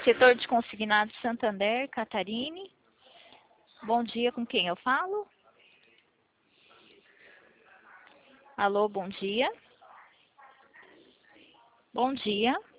Setor de consignados Santander, Catarine. Bom dia, com quem eu falo? Alô, bom dia. Bom dia.